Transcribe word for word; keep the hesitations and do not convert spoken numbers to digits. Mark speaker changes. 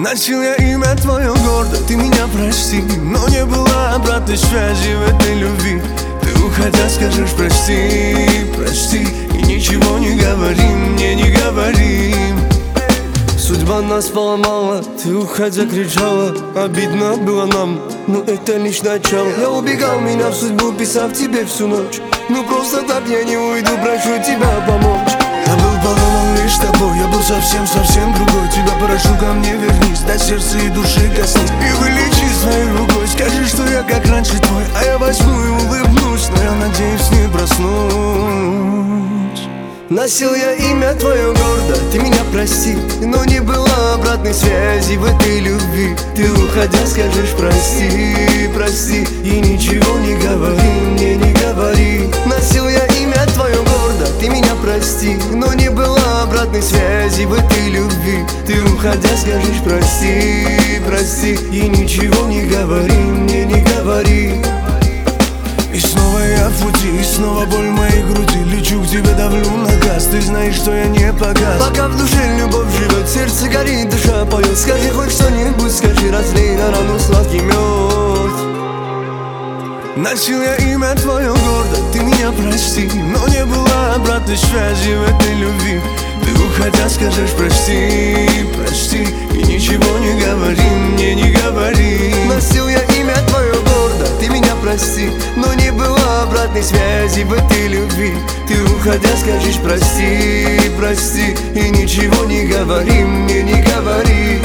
Speaker 1: Носил я имя твое гордо, ты меня прости, но не было обратной связи в этой любви. Ты уходя скажешь прости, прости, и ничего не говори мне, не говори. Судьба нас поломала, ты уходя кричала, обидно было нам, но это лишь начало. Я убегал, меня в судьбу, писав тебе всю ночь. Ну просто так я не уйду, прошу тебя помочь. Я был поломан лишь тобой, я был совсем-совсем другой. Тебя прошу, ко мне вернись, до сердца и души коснись и вылечи своей рукой. Скажи, что я как раньше твой, а я возьму и улыбнусь, но я надеюсь не проснусь. Носил я имя твое гордо, ты меня прости, но не было обратной связи в этой любви. Ты уходя скажешь прости, прости, и ничего не говори мне, не говори. Носил я имя твое гордо, ты меня прости, но не было обратной связи в этой любви. Ты уходя скажешь прости, прости, и ничего не говори мне, не говори. И снова я в пути, и снова боль в моей груди. Лечу к тебе, давлю на газ, ты знаешь, что я не погас. Пока в душе любовь живет, сердце горит, душа поет. Скажи хоть что-нибудь, скажи, разлей на рану сладкий мед. Носил я имя твое гордо, ты меня прости, но не было обратной связи в этой любви. Ты уходя скажешь прости, прости, и ничего не говори мне, не говори. Носил я имя твое гордо, ты меня прости, но не было обратной связи в этой любви. Ты уходя скажешь прости, прости, и ничего не говори мне, не говори.